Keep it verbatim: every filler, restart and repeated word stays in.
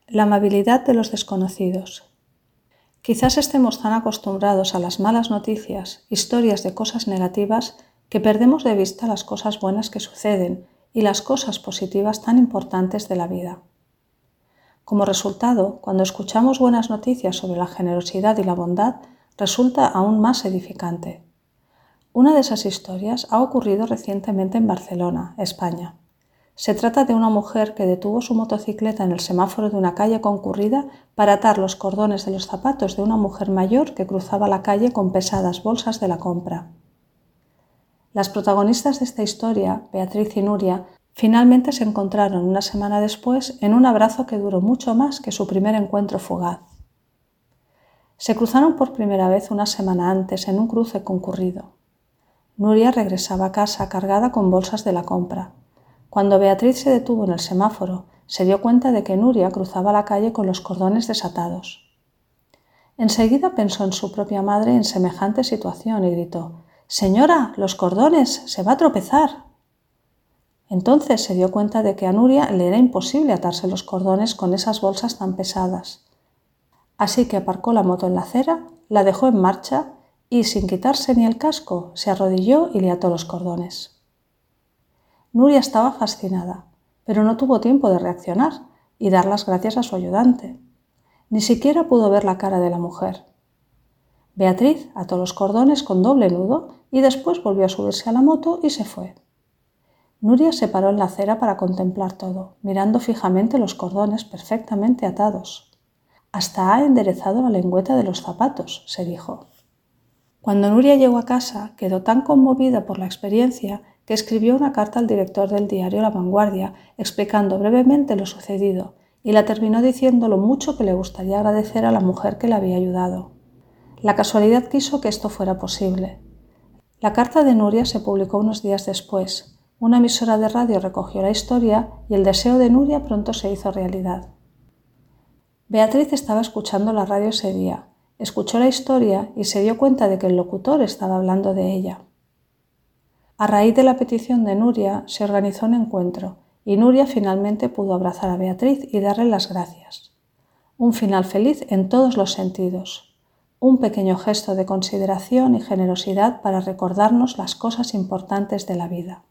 La amabilidad de los desconocidos. Quizás estemos tan acostumbrados a las malas noticias, historias de cosas negativas, que perdemos de vista las cosas buenas que suceden y las cosas positivas tan importantes de la vida. Como resultado, cuando escuchamos buenas noticias sobre la generosidad y la bondad, resulta aún más edificante. Una de esas historias ha ocurrido recientemente en Barcelona, España. Se trata de una mujer que detuvo su motocicleta en el semáforo de una calle concurrida para atar los cordones de los zapatos de una mujer mayor que cruzaba la calle con pesadas bolsas de la compra. Las protagonistas de esta historia, Beatriz y Nuria, finalmente se encontraron una semana después en un abrazo que duró mucho más que su primer encuentro fugaz. Se cruzaron por primera vez una semana antes en un cruce concurrido. Nuria regresaba a casa cargada con bolsas de la compra. Cuando Beatriz se detuvo en el semáforo, se dio cuenta de que Nuria cruzaba la calle con los cordones desatados. Enseguida pensó en su propia madre en semejante situación y gritó: «¡Señora, los cordones! ¡Se va a tropezar!». Entonces se dio cuenta de que a Nuria le era imposible atarse los cordones con esas bolsas tan pesadas. Así que aparcó la moto en la acera, la dejó en marcha y, sin quitarse ni el casco, se arrodilló y le ató los cordones. Nuria estaba fascinada, pero no tuvo tiempo de reaccionar y dar las gracias a su ayudante. Ni siquiera pudo ver la cara de la mujer. Beatriz ató los cordones con doble nudo y después volvió a subirse a la moto y se fue. Nuria se paró en la acera para contemplar todo, mirando fijamente los cordones perfectamente atados. «Hasta ha enderezado la lengüeta de los zapatos», se dijo. Cuando Nuria llegó a casa, quedó tan conmovida por la experiencia que escribió una carta al director del diario La Vanguardia explicando brevemente lo sucedido y la terminó diciendo lo mucho que le gustaría agradecer a la mujer que le había ayudado. La casualidad quiso que esto fuera posible. La carta de Nuria se publicó unos días después. Una emisora de radio recogió la historia y el deseo de Nuria pronto se hizo realidad. Beatriz estaba escuchando la radio ese día, escuchó la historia y se dio cuenta de que el locutor estaba hablando de ella. A raíz de la petición de Nuria se organizó un encuentro y Nuria finalmente pudo abrazar a Beatriz y darle las gracias. Un final feliz en todos los sentidos. Un pequeño gesto de consideración y generosidad para recordarnos las cosas importantes de la vida.